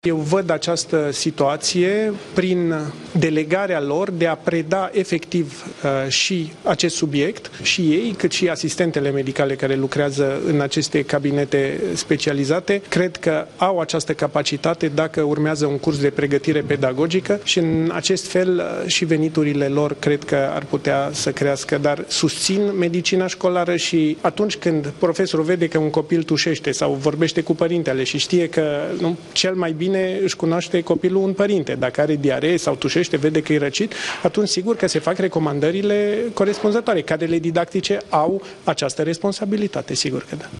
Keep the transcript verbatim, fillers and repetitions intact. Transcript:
Eu văd această situație prin delegarea lor de a preda efectiv uh, și acest subiect, și ei, cât și asistentele medicale care lucrează în aceste cabinete specializate, cred că au această capacitate dacă urmează un curs de pregătire pedagogică și în acest fel uh, și veniturile lor cred că ar putea să crească, dar susțin medicina școlară și atunci când profesorul vede că un copil tușește sau vorbește cu părintele și știe că nu, cel mai bine își cunoaște copilul un părinte. Dacă are diaree sau tușește, vede că e răcit, atunci sigur că se fac recomandările corespunzătoare. Cadrele didactice au această responsabilitate, sigur că da.